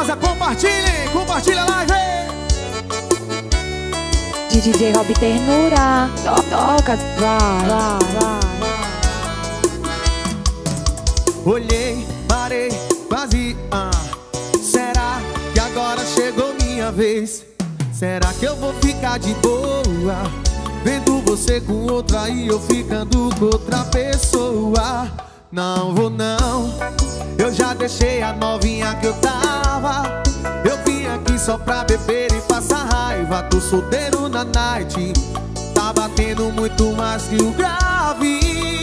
casa, compartilhem, compartilha a live. DJ Rob Ternura, toca, vai. Olhei, parei, quase, será que agora chegou minha vez? Será que eu vou ficar de boa vendo você com outra e eu ficando com outra pessoa? Não vou não, eu já deixei a novinha que eu tava. Eu vim aqui só pra beber e passar raiva. Tô solteiro na night, tá batendo muito mais que o grave.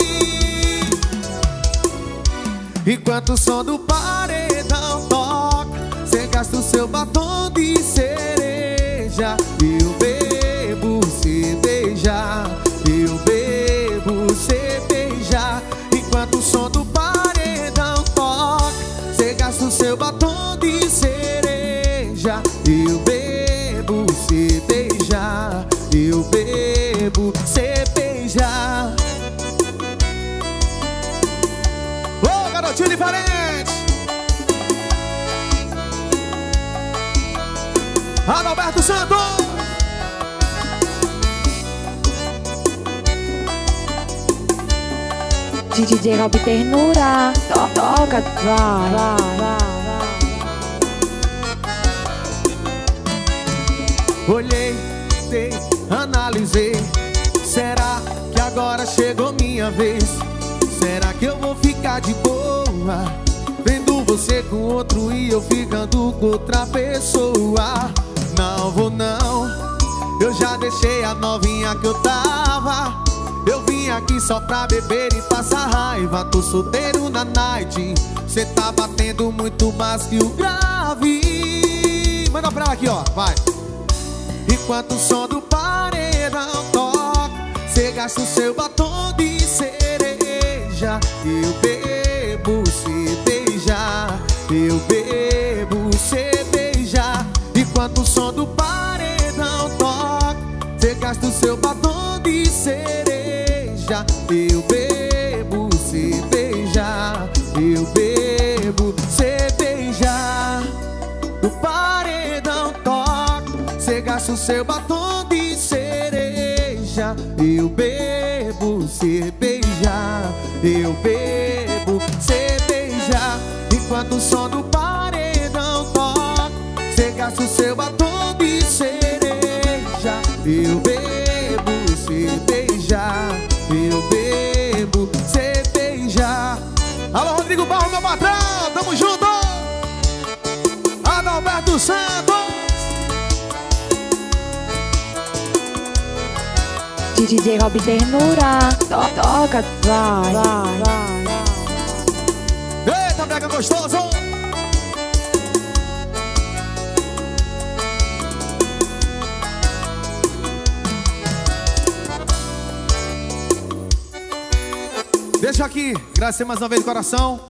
Enquanto o som do paredão toca, cê gasta o seu batom de cereja. Eu bebo cerveja, eu bebo cerveja. Enquanto o som do paredão toca, cê gasta o seu batom de cereja. Eu bebo cerveja, eu bebo cerveja. Ô, garotinho diferente! Adalberto Santos! DJ Rob Ternura, toca, vai. Olhei, dei, analisei. Será que agora chegou minha vez? Será que eu vou ficar de boa vendo você com outro e eu ficando com outra pessoa? Não vou não, eu já deixei a novinha que eu tava. Eu vim aqui só pra beber e passar raiva. Tô solteiro na night, cê tá batendo muito mais que o grave. Manda pra ela aqui, ó, vai. Enquanto o som do paredão toca, cê gasta o seu batom de cereja. Eu bebo cerveja, eu bebo cerveja. Enquanto o som do paredão toca, cê gasta o seu batom de cereja. Eu bebo cerveja, eu bebo cerveja. O paredão toca, cê gasta o seu batom de cereja. Eu bebo cerveja, eu bebo cerveja. Enquanto o som do paredão toca, cê gasta o seu batom de cereja. Eu bebo cerveja, eu bebo cerveja. Alô, Rodrigo Barro, meu patrão, tamo junto. Adalberto Santos. DJ Rob Ternura, toca, vai. Eita, brega gostoso. Deixa aqui, agradecer mais uma vez de coração.